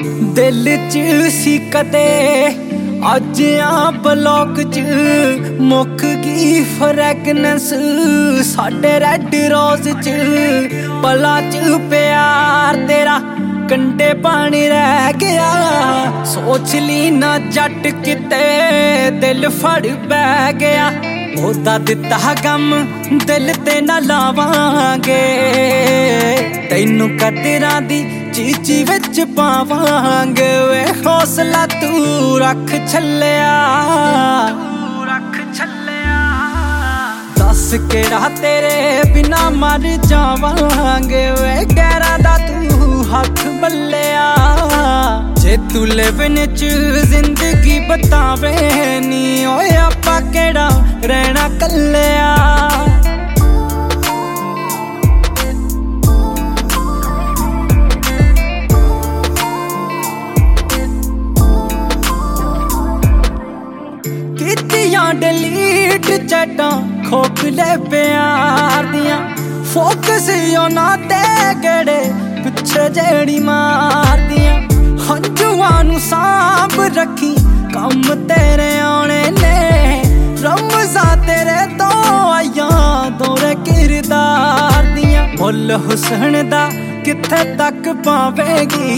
दिल च सी कदे अज आ ब्लॉक च मुक गई फ्रैगनेंस साडे रेड रोज च पला च प्यार तेरा कंडे पानी रह गया। सोच ली ना जट किते दिल फड़ बह गया। ओदा दिता गम दिल ते ना लावांगे तैनू कदरां दी चीची विच पावांगे। वे हौसला तू रख छल्लिया दस केड़ा तेरे बिना मर जावांगे। वे गैरां दा तू हथ बल्लिया जे तू लिविन च जिंदगी बतावे नी ओए आपां केड़ा रहना कल्लिया। डिलीट चटां खोखले प्यार दियां फोकस ना ते गड़े पिछे जेड़ी मार दियां। हंजुआं नू सांभ रखी कम तेरे आने ने रमज़ां तेरे तो आइयां दोरे किरदार दियां। मुल हुसन दा किथे तक पावेगी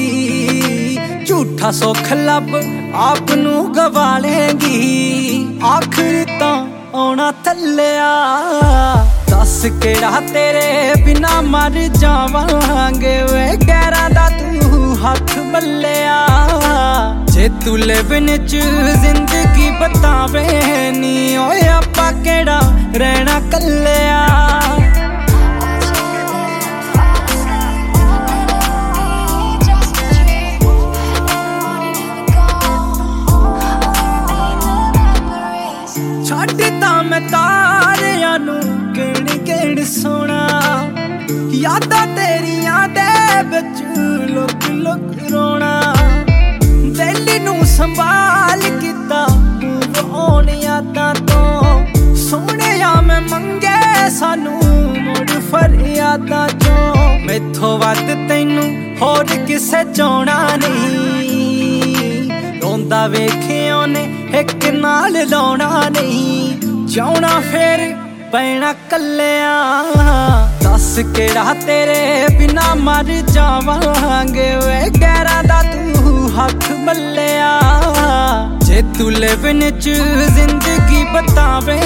झूठा सुख लब आप नू गवा लेंगी। आखिर तां आउणा थल्लिया दस केड़ा तेरे बिना मर जावांगे। वे गैरां दा तू हथ बल्लिया जे तू लिविन च जिंदगी बतावे नी ओए आपां केड़ा रहना कल्लिया। छड्डता मैं तारियां नू किहड़ सोना यादां तेरियां दे विच लुक लुक रोना। दिल नू संभाल किता मूव यादां तो सोहणिया मैं मंगे सानू मुड़ फरियादां चों। मैथों वध तैनू होर किसे चाहना नहीं रोंदा वेखिया ने एक नाल लाउणा नहीं जाउणा फिर पैना कल्लिया। दस केड़ा तेरे बिना मर जावांगे। वे गैरां दा तू हथ बल्लिया जे तू लिविन च जिंदगी बतावे